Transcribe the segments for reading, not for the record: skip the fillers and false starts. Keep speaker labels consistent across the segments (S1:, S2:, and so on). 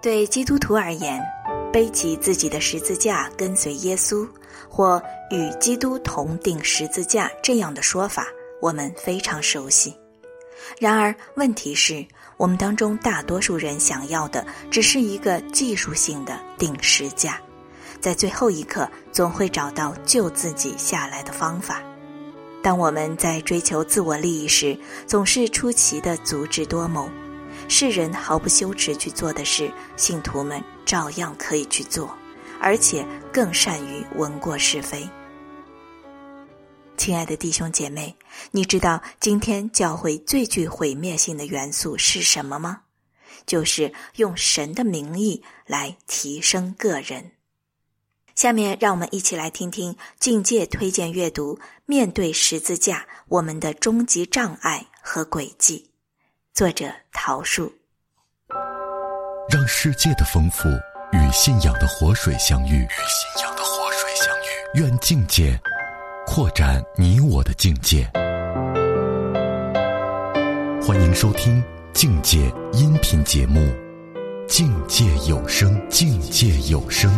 S1: 对基督徒而言，背起自己的十字架跟随耶稣，或与基督同定十字架这样的说法，我们非常熟悉。然而问题是，我们当中大多数人想要的只是一个技术性的定十架，在最后一刻总会找到救自己下来的方法。当我们在追求自我利益时，总是出奇的足智多谋，世人毫不羞耻去做的事，信徒们照样可以去做，而且更善于闻过是非。亲爱的弟兄姐妹，你知道今天教会最具毁灭性的元素是什么吗？就是用神的名义来提升个人。下面让我们一起来听听境界推荐阅读《面对十字架：我们的终极障碍和轨迹》，作者陶树。
S2: 让世界的丰富与信仰的活水相遇，愿境界扩展你我的境界。欢迎收听境界音频节目《境界有声》。境界有声。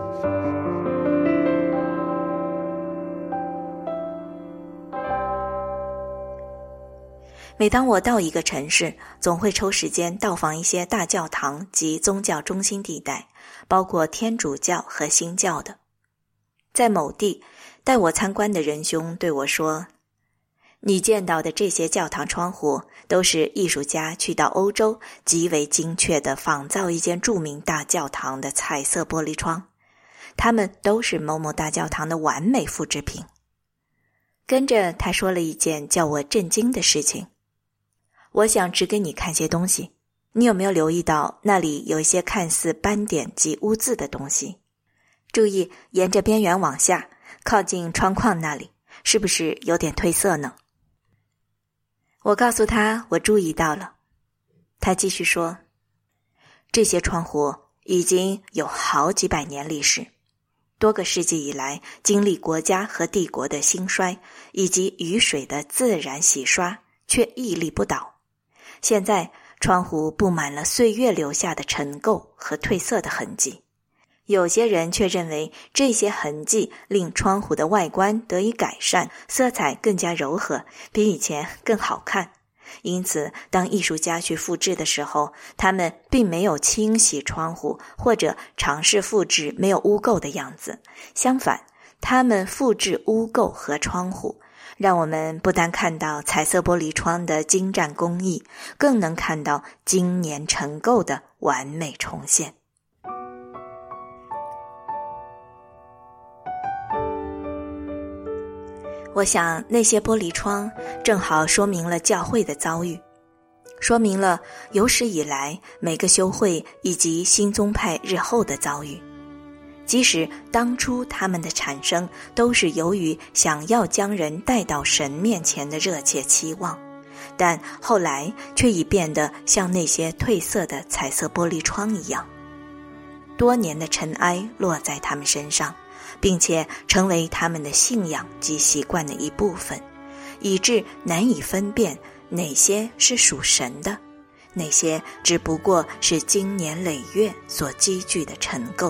S1: 每当我到一个城市，总会抽时间到访一些大教堂及宗教中心地带，包括天主教和新教的。在某地，带我参观的仁兄对我说，你见到的这些教堂窗户都是艺术家去到欧洲极为精确地仿造一间著名大教堂的彩色玻璃窗，它们都是某某大教堂的完美复制品。跟着他说了一件叫我震惊的事情，我想指给你看些东西，你有没有留意到那里有一些看似斑点及污渍的东西？注意沿着边缘往下，靠近窗框那里，是不是有点褪色呢？我告诉他我注意到了。他继续说，这些窗户已经有好几百年历史，多个世纪以来经历国家和帝国的兴衰以及雨水的自然洗刷，却屹立不倒。现在窗户布满了岁月留下的尘垢和褪色的痕迹，有些人却认为这些痕迹令窗户的外观得以改善，色彩更加柔和，比以前更好看。因此当艺术家去复制的时候，他们并没有清洗窗户或者尝试复制没有污垢的样子，相反，他们复制污垢和窗户，让我们不但看到彩色玻璃窗的精湛工艺，更能看到经年尘垢的完美重现。我想那些玻璃窗正好说明了教会的遭遇，说明了有史以来每个修会以及新宗派日后的遭遇。即使当初他们的产生都是由于想要将人带到神面前的热切期望，但后来却已变得像那些褪色的彩色玻璃窗一样，多年的尘埃落在他们身上，并且成为他们的信仰及习惯的一部分，以致难以分辨哪些是属神的，哪些只不过是经年累月所积聚的尘垢。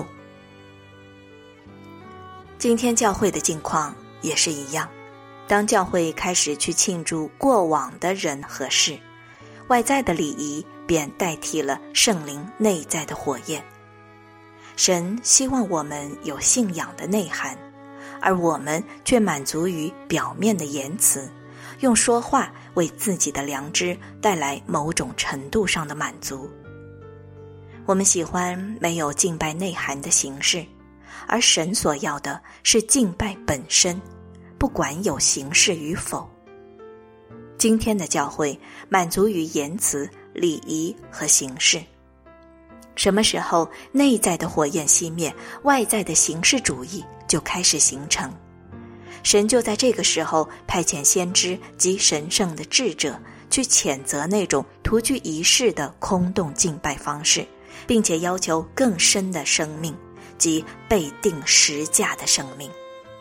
S1: 今天教会的境况也是一样，当教会开始去庆祝过往的人和事，外在的礼仪便代替了圣灵内在的火焰。神希望我们有信仰的内涵，而我们却满足于表面的言辞，用说话为自己的良知带来某种程度上的满足。我们喜欢没有敬拜内涵的形式，而神所要的是敬拜本身，不管有形式与否。今天的教会满足于言辞、礼仪和形式。什么时候内在的火焰熄灭，外在的形式主义就开始形成。神就在这个时候派遣先知及神圣的智者去谴责那种徒具仪式的空洞敬拜方式，并且要求更深的生命，即被钉十架的生命。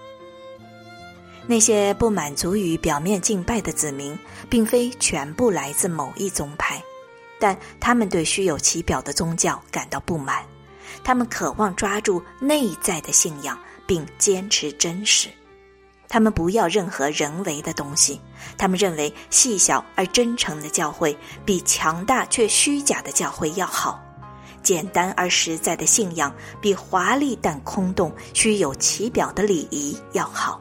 S1: 那些不满足于表面敬拜的子民，并非全部来自某一宗派， 但他们对虚有其表的宗教感到不满，他们渴望抓住内在的信仰并坚持真实。他们不要任何人为的东西，他们认为细小而真诚的教会比强大却虚假的教会要好，简单而实在的信仰比华丽但空洞、虚有其表的礼仪要好。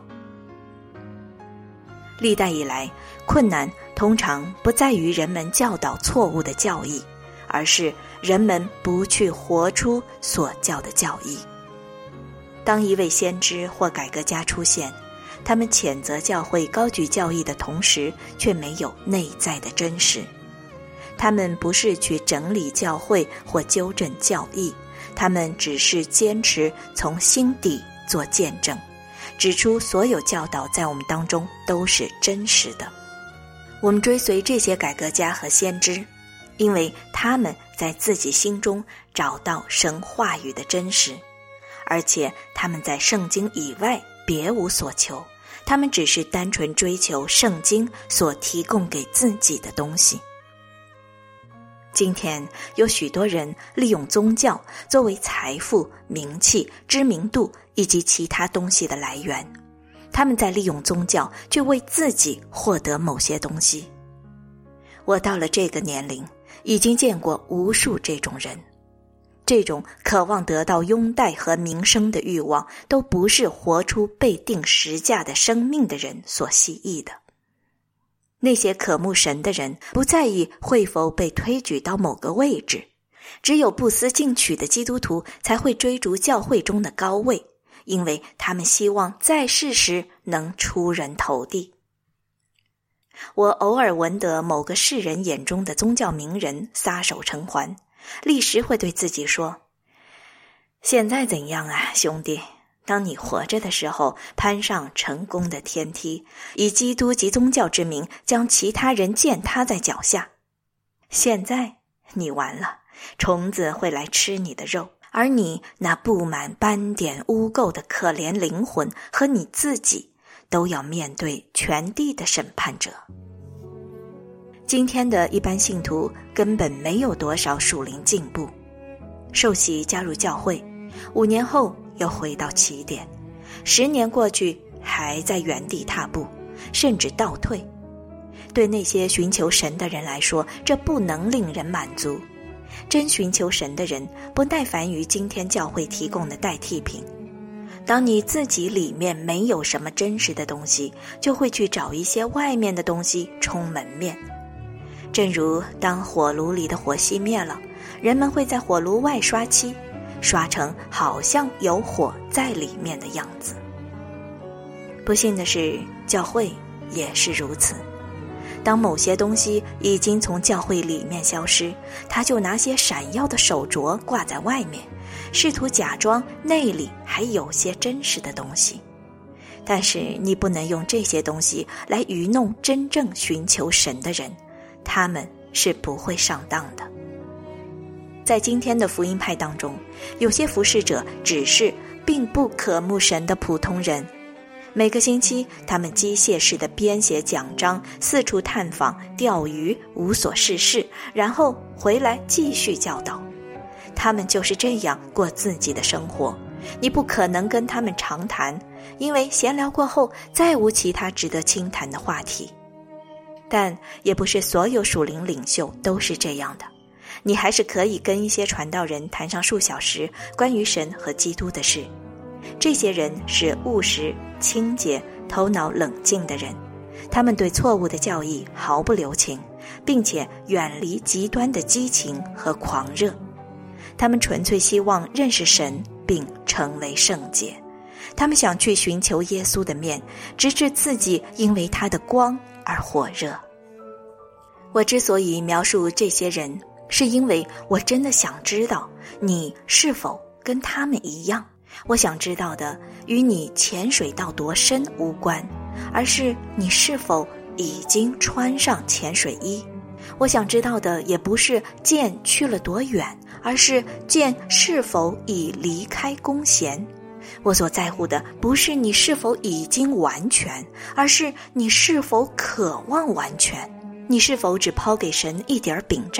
S1: 历代以来，困难通常不在于人们教导错误的教义，而是人们不去活出所教的教义。当一位先知或改革家出现，他们谴责教会高举教义的同时，却没有内在的真实。他们不是去整理教会或纠正教义，他们只是坚持从心底做见证，指出所有教导在我们当中都是真实的。我们追随这些改革家和先知，因为他们在自己心中找到神话语的真实，而且他们在圣经以外别无所求，他们只是单纯追求圣经所提供给自己的东西。今天有许多人利用宗教作为财富、名气、知名度以及其他东西的来源，他们在利用宗教去为自己获得某些东西。我到了这个年龄，已经见过无数这种人，这种渴望得到拥戴和名声的欲望，都不是活出被定十架的生命的人所希冀的。那些渴慕神的人不在意会否被推举到某个位置，只有不思进取的基督徒才会追逐教会中的高位，因为他们希望在世时能出人头地。我偶尔闻得某个世人眼中的宗教名人撒手成寰，立时会对自己说，现在怎样啊，兄弟，当你活着的时候，攀上成功的天梯，以基督及宗教之名将其他人践踏在脚下。现在你完了，虫子会来吃你的肉，而你那布满斑点污垢的可怜灵魂和你自己都要面对全地的审判者。今天的一般信徒根本没有多少属灵进步，受洗加入教会，5年后又回到起点，10年过去还在原地踏步，甚至倒退。对那些寻求神的人来说，这不能令人满足。真寻求神的人不耐烦于今天教会提供的代替品。当你自己里面没有什么真实的东西，就会去找一些外面的东西充门面。正如当火炉里的火熄灭了，人们会在火炉外刷漆，刷成好像有火在里面的样子。不幸的是，教会也是如此。当某些东西已经从教会里面消失，他就拿些闪耀的手镯挂在外面，试图假装内里还有些真实的东西。但是你不能用这些东西来愚弄真正寻求神的人，他们是不会上当的。在今天的福音派当中，有些服侍者只是并不渴慕神的普通人。每个星期他们机械式的编写讲章，四处探访、钓鱼，无所事事，然后回来继续教导。他们就是这样过自己的生活，你不可能跟他们长谈，因为闲聊过后再无其他值得倾谈的话题。但也不是所有属灵领袖都是这样的，你还是可以跟一些传道人谈上数小时关于神和基督的事。这些人是务实、清洁、头脑冷静的人，他们对错误的教义毫不留情，并且远离极端的激情和狂热。他们纯粹希望认识神并成为圣洁，他们想去寻求耶稣的面，直至自己因为他的光而火热。我之所以描述这些人，是因为我真的想知道你是否跟他们一样。我想知道的与你潜水到多深无关，而是你是否已经穿上潜水衣。我想知道的也不是剑去了多远，而是剑是否已离开弓弦。我所在乎的不是你是否已经完全，而是你是否渴望完全。你是否只抛给神一点饼渣，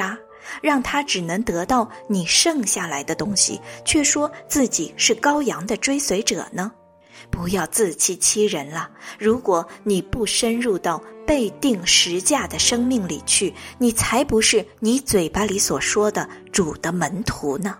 S1: 让他只能得到你剩下来的东西，却说自己是羔羊的追随者呢？不要自欺欺人了。如果你不深入到被定十架的生命里去，你才不是你嘴巴里所说的主的门徒呢。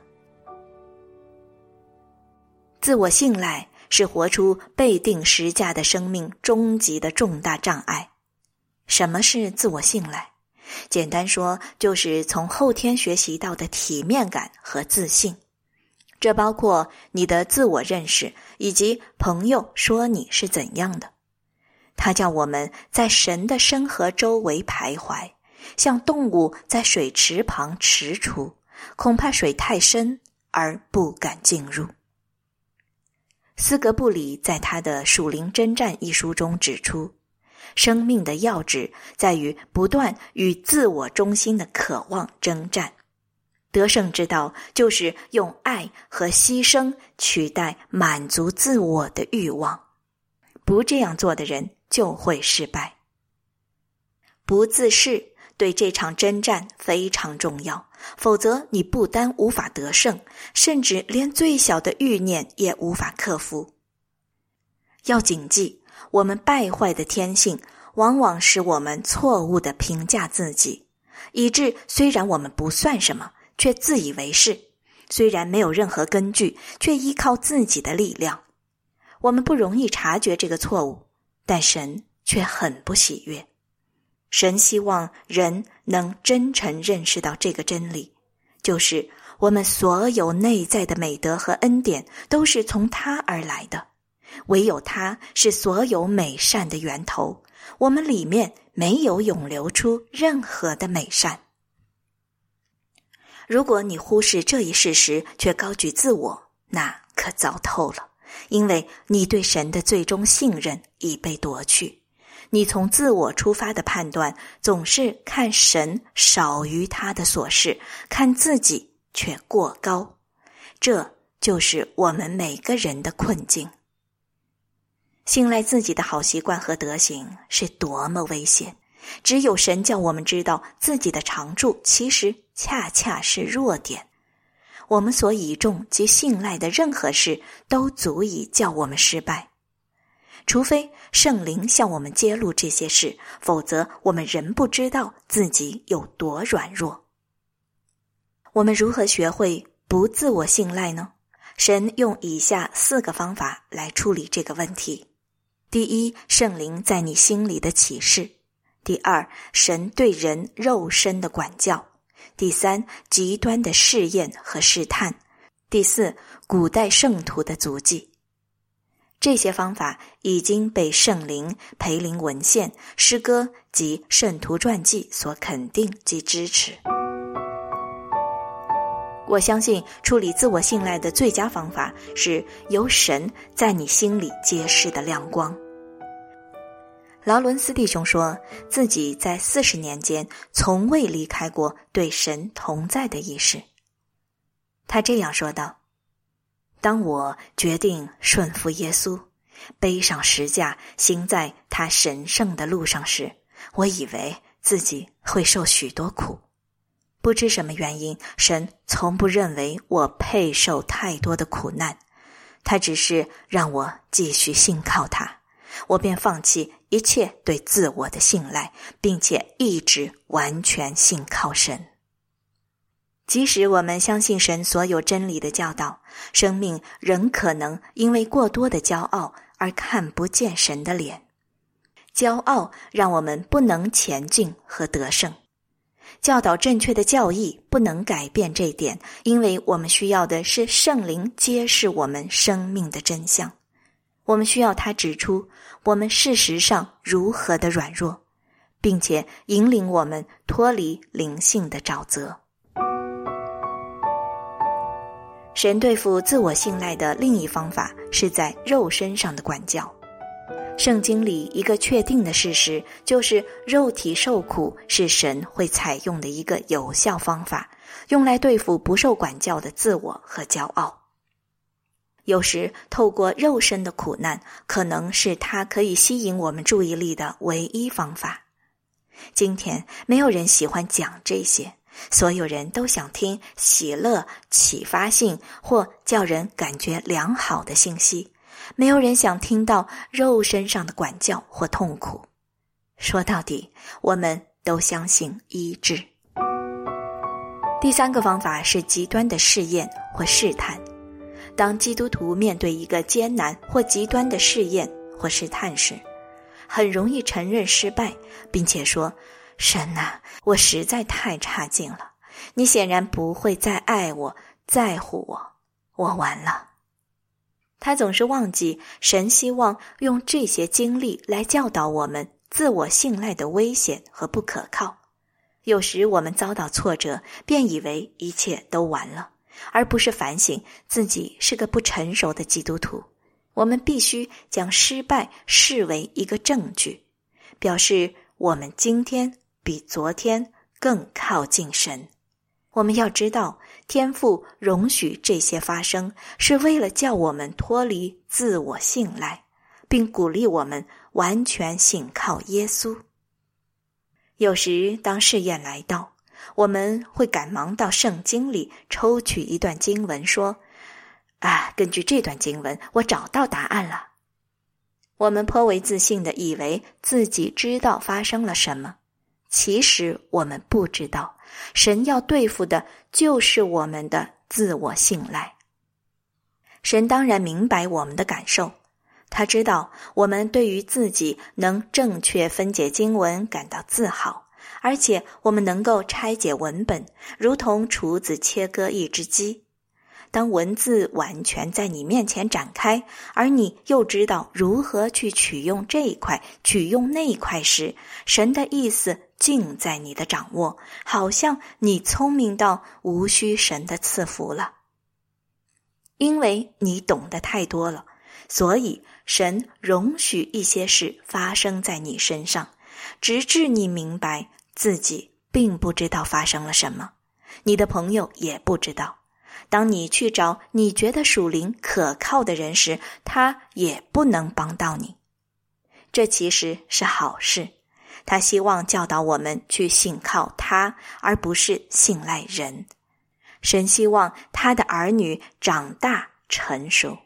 S1: 自我信赖是活出被定十架的生命终极的重大障碍。什么是自我信赖？简单说，就是从后天学习到的体面感和自信。这包括你的自我认识，以及朋友说你是怎样的。它叫我们在神的深河周围徘徊，像动物在水池旁踟蹰，恐怕水太深而不敢进入。斯格布里在他的《属灵征战》一书中指出，生命的要旨在于不断与自我中心的渴望征战。得胜之道就是用爱和牺牲取代满足自我的欲望，不这样做的人就会失败。不自恃对这场征战非常重要，否则你不单无法得胜，甚至连最小的欲念也无法克服。要谨记，我们败坏的天性往往使我们错误地评价自己，以致虽然我们不算什么，却自以为是，虽然没有任何根据，却依靠自己的力量。我们不容易察觉这个错误，但神却很不喜悦。神希望人能真诚认识到这个真理，就是我们所有内在的美德和恩典都是从他而来的，唯有他是所有美善的源头，我们里面没有涌流出任何的美善。如果你忽视这一事实，却高举自我，那可糟透了，因为你对神的最终信任已被夺去。你从自我出发的判断，总是看神少于他的所事，看自己却过高。这就是我们每个人的困境。信赖自己的好习惯和德行是多么危险！只有神叫我们知道自己的长处其实恰恰是弱点。我们所倚重及信赖的任何事都足以叫我们失败。除非圣灵向我们揭露这些事，否则我们仍不知道自己有多软弱。我们如何学会不自我信赖呢？神用以下4个方法来处理这个问题。第一，圣灵在你心里的启示。第二，神对人肉身的管教。第三，极端的试验和试探。第四，古代圣徒的足迹。这些方法已经被圣灵、培灵文献、诗歌及圣徒传记所肯定及支持。我相信处理自我信赖的最佳方法是由神在你心里揭示的亮光。劳伦斯弟兄说自己在40年间从未离开过对神同在的意识。他这样说道：当我决定顺服耶稣，背上十架，行在他神圣的路上时，我以为自己会受许多苦。不知什么原因，神从不认为我配受太多的苦难，他只是让我继续信靠他。我便放弃一切对自我的信赖，并且一直完全信靠神。即使我们相信神所有真理的教导，生命仍可能因为过多的骄傲而看不见神的脸。骄傲让我们不能前进和得胜。教导正确的教义不能改变这一点，因为我们需要的是圣灵揭示我们生命的真相。我们需要他指出我们事实上如何的软弱，并且引领我们脱离灵性的沼泽。神对付自我信赖的另一方法是在肉身上的管教。圣经里一个确定的事实，就是肉体受苦是神会采用的一个有效方法，用来对付不受管教的自我和骄傲。有时透过肉身的苦难，可能是它可以吸引我们注意力的唯一方法。今天没有人喜欢讲这些， 所有人都想听喜乐、启发性或叫人感觉良好的信息，没有人想听到肉身上的管教或痛苦。说到底，我们都相信医治。第三个方法是极端的试验或试探。当基督徒面对一个艰难或极端的试验或试探时，很容易承认失败，并且说，神啊，我实在太差劲了，你显然不会再爱我、在乎我，我完了。他总是忘记神希望用这些经历来教导我们自我信赖的危险和不可靠。有时我们遭到挫折，便以为一切都完了，而不是反省自己是个不成熟的基督徒。我们必须将失败视为一个证据，表示我们今天比昨天更靠近神。我们要知道，天父容许这些发生，是为了叫我们脱离自我信赖，并鼓励我们完全信靠耶稣。有时当试验来到，我们会赶忙到圣经里抽取一段经文说，根据这段经文我找到答案了。我们颇为自信地以为自己知道发生了什么，其实我们不知道，神要对付的就是我们的自我信赖。神当然明白我们的感受，他知道我们对于自己能正确分解经文感到自豪，而且我们能够拆解文本，如同厨子切割一只鸡。当文字完全在你面前展开，而你又知道如何去取用这一块，取用那一块时，神的意思尽在你的掌握，好像你聪明到无需神的赐福了。因为你懂得太多了，所以神容许一些事发生在你身上，直至你明白自己并不知道发生了什么，你的朋友也不知道。当你去找你觉得属灵可靠的人时，他也不能帮到你。这其实是好事，他希望教导我们去信靠他，而不是信赖人。神希望他的儿女长大成熟。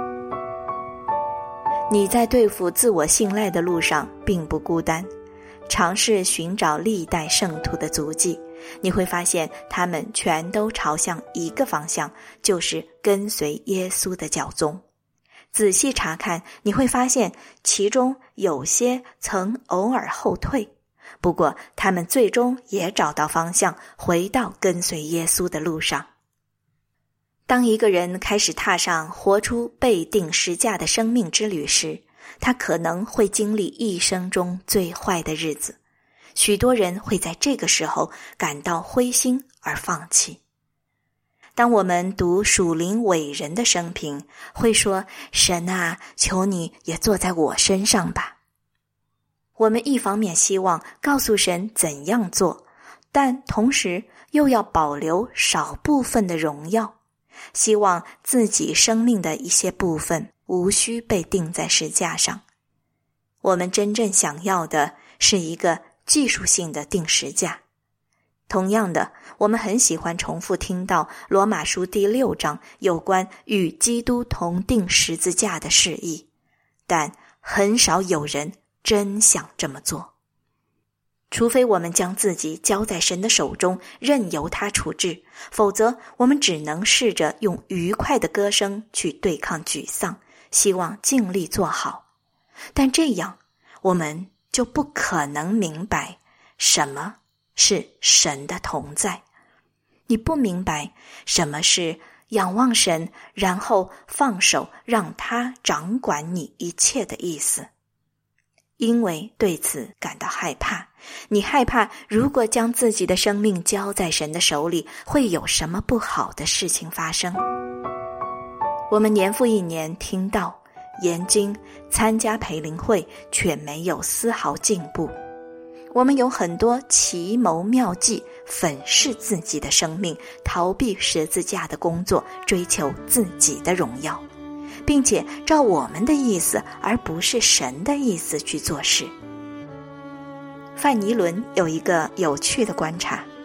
S1: 你在对付自我信赖的路上并不孤单，尝试寻找历代圣徒的足迹，你会发现他们全都朝向一个方向，就是跟随耶稣的教宗。仔细查看，你会发现其中有些曾偶尔后退，不过他们最终也找到方向，回到跟随耶稣的路上。当一个人开始踏上活出被定十架的生命之旅时，他可能会经历一生中最坏的日子。许多人会在这个时候感到灰心而放弃。当我们读属灵伟人的生平，会说，神啊，求你也坐在我身上吧。我们一方面希望告诉神怎样做，但同时又要保留少部分的荣耀，希望自己生命的一些部分无需被钉在十架上。我们真正想要的是一个技术性的钉十架。同样的，我们很喜欢重复听到罗马书第6章有关与基督同钉十字架的示意，但很少有人真想这么做。除非我们将自己交在神的手中，任由他处置，否则我们只能试着用愉快的歌声去对抗沮丧，希望尽力做好。但这样，我们就不可能明白什么是神的同在。你不明白什么是仰望神，然后放手让他掌管你一切的意思。因为对此感到害怕，你害怕如果将自己的生命交在神的手里，会有什么不好的事情发生。我们年复一年听到研经，参加培灵会，却没有丝毫进步。我们有很多奇谋妙计，粉饰自己的生命，逃避十字架的工作，追求自己的荣耀，并且照我们的意思而不是神的意思去做事。范尼伦有一个有趣的观察，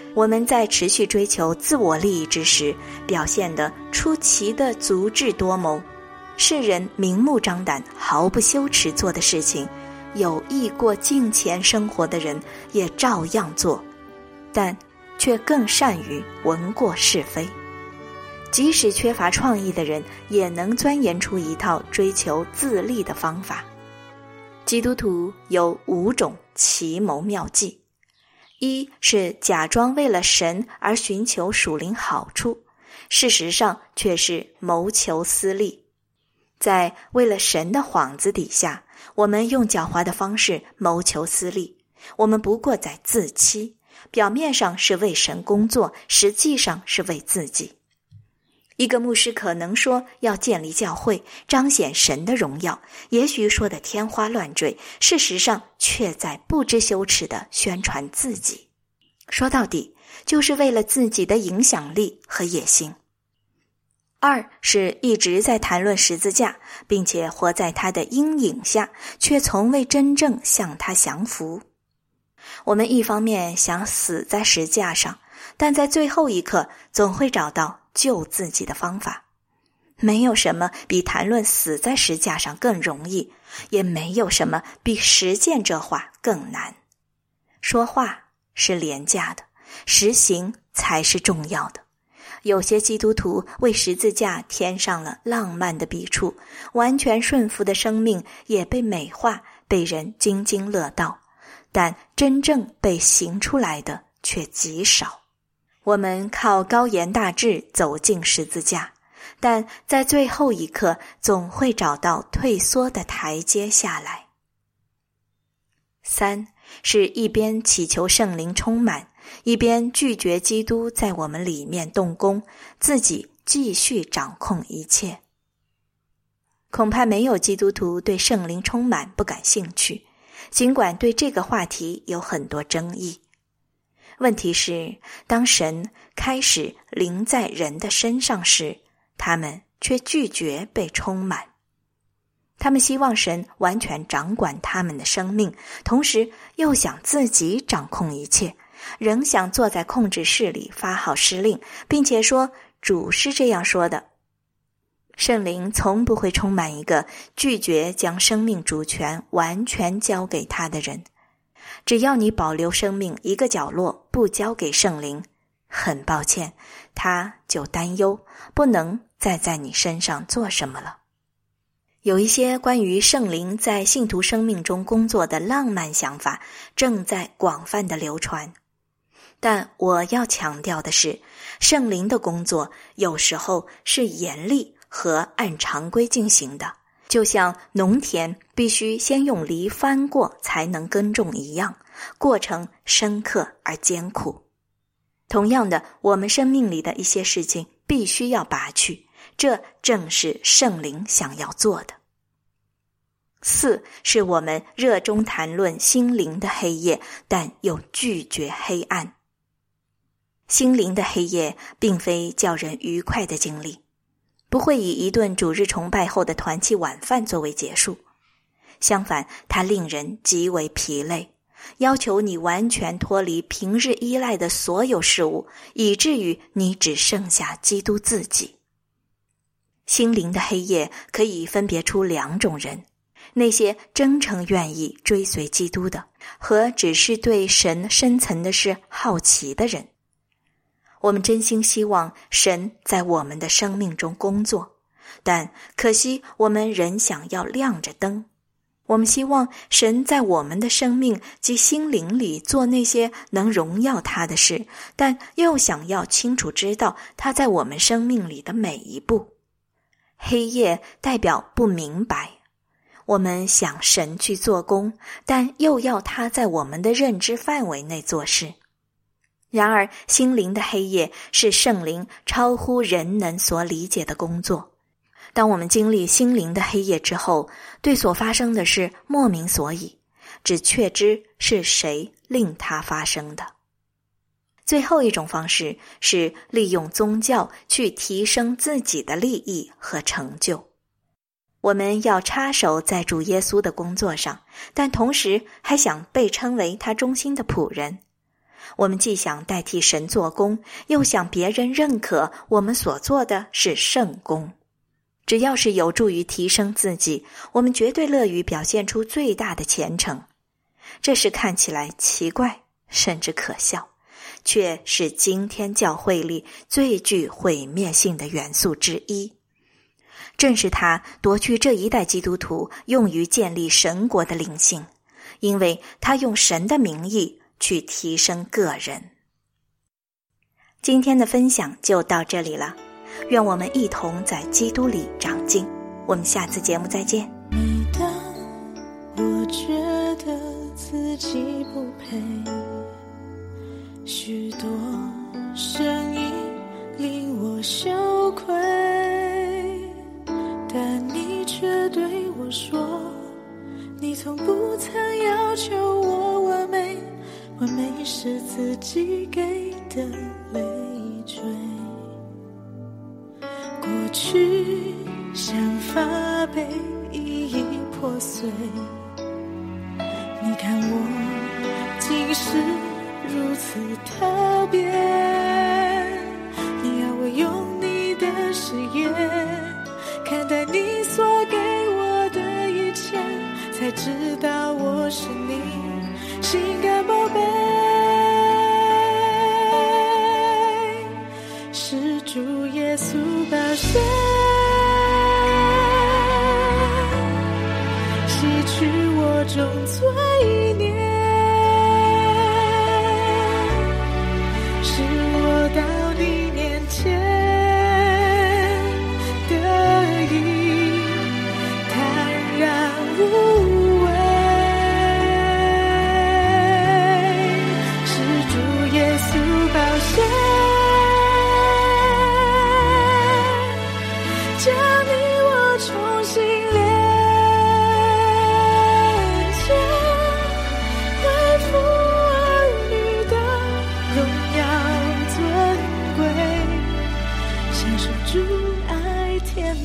S1: 我们在持续追求自我利益之时，表现得出奇的足智多谋，世人明目张胆毫不羞耻做的事情，有意过敬虔生活的人也照样做，但却更善于闻过是非。即使缺乏创意的人，也能钻研出一套追求自利的方法。基督徒有5种奇谋妙计。一是假装为了神而寻求属灵好处，事实上却是谋求私利。在为了神的幌子底下，我们用狡猾的方式谋求私利，我们不过在自欺，表面上是为神工作，实际上是为自己。一个牧师可能说要建立教会，彰显神的荣耀，也许说得天花乱坠，事实上却在不知羞耻地宣传自己。说到底，就是为了自己的影响力和野心。2是一直在谈论十字架，并且活在他的阴影下，却从未真正向他降服。我们一方面想死在十字架上，但在最后一刻总会找到救自己的方法。没有什么比谈论死在十字架上更容易，也没有什么比实践这话更难。说话是廉价的，实行才是重要的。有些基督徒为十字架添上了浪漫的笔触，完全顺服的生命也被美化，被人津津乐道，但真正被行出来的却极少。我们靠高言大志走进十字架，但在最后一刻总会找到退缩的台阶下来。3是一边祈求圣灵充满，一边拒绝基督在我们里面动工，自己继续掌控一切。恐怕没有基督徒对圣灵充满不感兴趣，尽管对这个话题有很多争议。问题是，当神开始临在人的身上时，他们却拒绝被充满。他们希望神完全掌管他们的生命，同时又想自己掌控一切，仍想坐在控制室里发号施令，并且说主是这样说的。圣灵从不会充满一个拒绝将生命主权完全交给他的人。只要你保留生命一个角落不交给圣灵，很抱歉，他就担忧不能再在你身上做什么了。有一些关于圣灵在信徒生命中工作的浪漫想法正在广泛的流传，但我要强调的是，圣灵的工作有时候是严厉和按常规进行的，就像农田必须先用犁翻过才能耕种一样，过程深刻而艰苦。同样的，我们生命里的一些事情必须要拔去，这正是圣灵想要做的。4是我们热衷谈论心灵的黑夜，但又拒绝黑暗。心灵的黑夜并非叫人愉快的经历，不会以一顿主日崇拜后的团契晚饭作为结束。相反，它令人极为疲累，要求你完全脱离平日依赖的所有事物，以至于你只剩下基督自己。心灵的黑夜可以分别出2种人，那些真诚愿意追随基督的，和只是对神深层的事好奇的人。我们真心希望神在我们的生命中工作，但可惜我们仍想要亮着灯。我们希望神在我们的生命及心灵里做那些能荣耀他的事，但又想要清楚知道他在我们生命里的每一步。黑夜代表不明白，我们想神去做工，但又要他在我们的认知范围内做事。然而，心灵的黑夜是圣灵超乎人能所理解的工作。当我们经历心灵的黑夜之后，对所发生的事莫名所以，只确知是谁令它发生的。最后一种方式是利用宗教去提升自己的利益和成就。我们要插手在主耶稣的工作上，但同时还想被称为他忠心的仆人。 我们既想代替神做工，又想别人认可我们所做的是圣工。只要是有助于提升自己，我们绝对乐于表现出最大的虔诚。这是看起来奇怪甚至可笑，却是今天教会里最具毁灭性的元素之一。正是它夺去这一代基督徒用于建立神国的灵性，因为它用神的名义去提升个人。今天的分享就到这里了，愿我们一同在基督里长进。我们下次节目再见。
S3: 每当我觉得自己不配，许多声音令我羞愧，但你却对我说，你从不曾要求我完美，完美是自己给的累赘。过去像发被一一破碎，你看我竟是如此特别，你要我用你的视野看待你所给我的一切，才知道我是你心肝宝贝，是主耶稣宝血洗去我种罪孽，使我到你面前得以坦然无畏，是主耶稣宝血将你我重新连接，恢复儿女的荣耀尊贵，享受主爱甜美。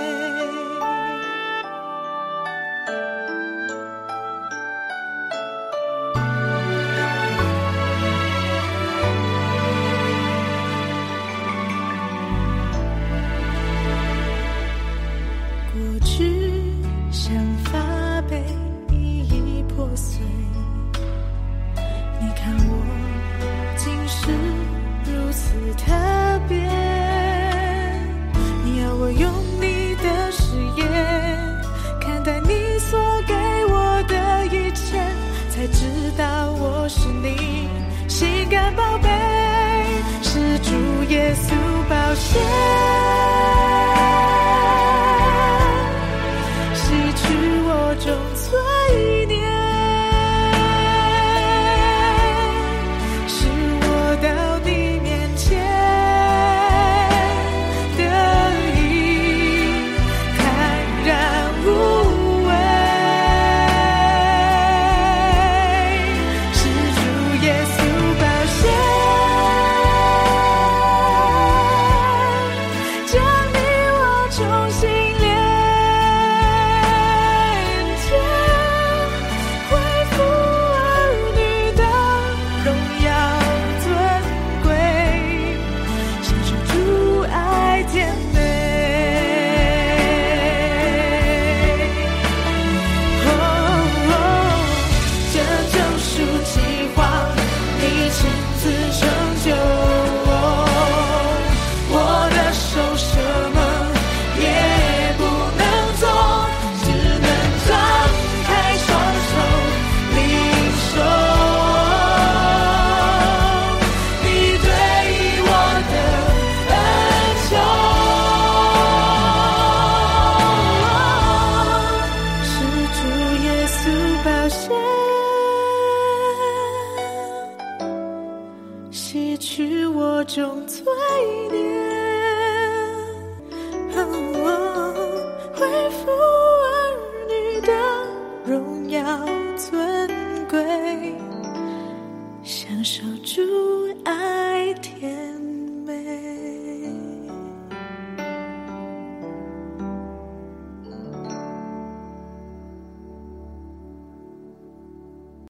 S3: 过去像发被一一破碎，你看我竟是如此特别，你要我用你的视野看待你所给我的一切，才知道我是你心肝宝贝，是主耶稣宝血洗去我种罪孽，使我到你面前得以坦然无畏，是主耶稣宝血将你我重新连接，恢复儿女的荣耀尊贵，享受主爱甜美。这救赎计划你亲自成就，我的手什么也不能做，只能张开双手领受你对我的恩宠，是主耶稣宝血洗去我种罪孽，恢复儿女的荣耀尊贵，享受主爱甜